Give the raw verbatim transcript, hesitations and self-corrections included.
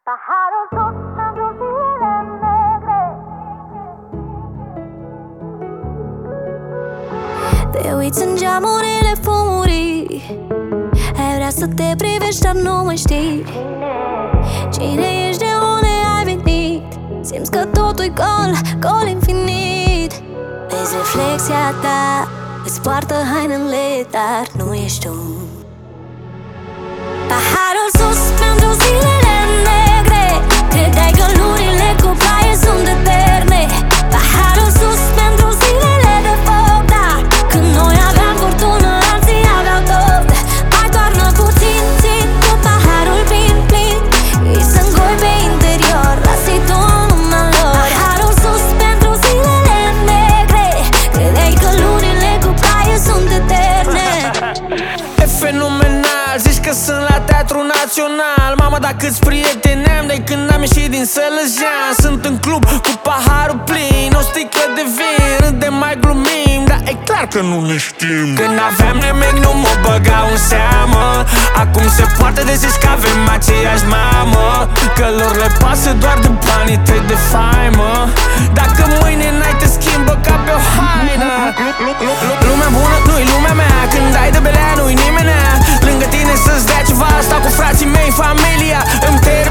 Paharul sus pentru zile negre. Te uiți în geamurile fumurii, ai vrea să te privești, dar nu mai știi cine ești, de unde ai venit. Simți că totul-i gol, gol infinit. Vezi reflexia ta, îți poartă hainele, dar nu ești tu. Paharul sus pentru zilele negre, credeai că lurile cu ploaie sunt eterne. Paharul sus pentru zilele de foc, da, când noi aveam fortună, alții aveau tot. Mai toarnă puțin, țin cu paharul plin, plin. Îi să îngoi pe interior, lasă-i tu în lumea lor. Paharul sus pentru zilele negre, credeai că lurile cu ploaie sunt eterne. E fenomenal, zici că sunt la Teatru Național. Mama, dar câți prieteni am de când am ieșit din Sălăjean. Sunt în club cu paharul plin, o sticlă de vin, râdem, mai glumim, dar e clar că nu ne știm. Când aveam nimic nu mă băgau în seamă, acum se poate de zis că avem aceeași mamă. Că lor le pasă doar de banii tăi de faimă. Dacă mâine n-ai te schimbă ca pe o haină. Lumea bună nu-i lumea mea, când ai de belea nu-i nimenea. Lângă tine să-ți dea ceva, stau cu frații mei, familia îmi te